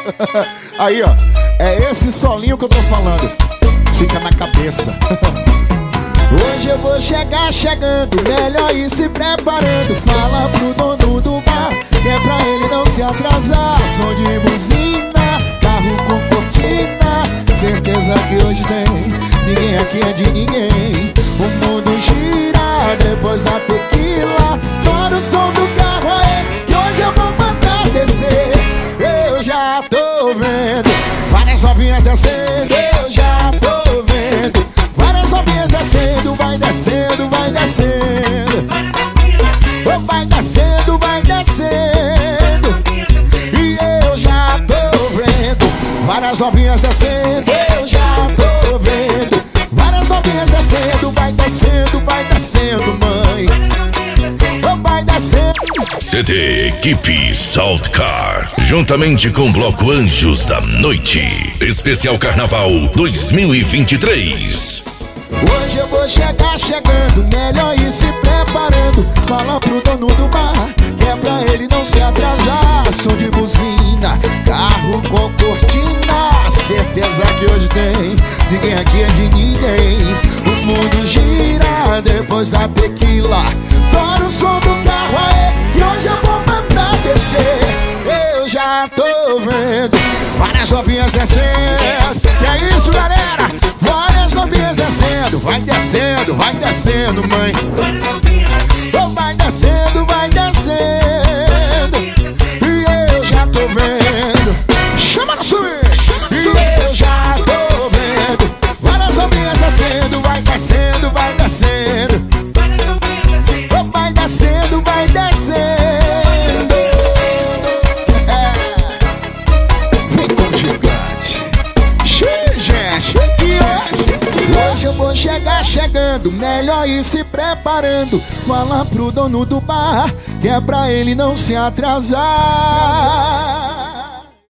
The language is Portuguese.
Aí, ó, é esse solinho que eu tô falando. Fica na cabeça. Hoje eu vou chegar chegando, melhor ir se preparando. Fala pro dono do bar, que é pra ele não se atrasar. Som de buzina, carro com cortina. Certeza que hoje tem, ninguém aqui é de ninguém. O mundo gira depois da tequila. Bora o som do carro aí, que hoje eu vou mandar descer. Eu já tô vendo várias novinhas descendo. Eu já tô vendo várias novinhas descendo. Vai descendo, vai descendo. Vai descendo, vai descendo. E eu já tô vendo várias novinhas descendo. Eu já tô vendo várias novinhas descendo. Vai descendo, mãe. Vai descendo. CD Equipe Saltcar, juntamente com Bloco Anjos da Noite, especial Carnaval 2023. Hoje eu vou chegar chegando, melhor ir se preparando. Fala pro dono do bar, que é pra ele não se atrasar. Som de buzina, carro com cortina. Certeza que hoje tem, ninguém aqui é de ninguém. O mundo gira depois da tequila. Bora o som do carro aí, que hoje eu vou mandar descer. Eu já tô vendo várias novinhas descendo. Que é isso, galera? Várias novinhas descendo. Vai descendo, mãe. Vai descendo, vai descendo. E eu já tô vendo. Chama no swing. E eu já tô vendo várias novinhas descendo. Vai descendo, vai descendo. Vai descendo, vai descendo. Vem com o gigante. Gente, hoje eu vou chegar chegando, melhor ir se preparando. Fala pro dono do bar, que é pra ele não se atrasar.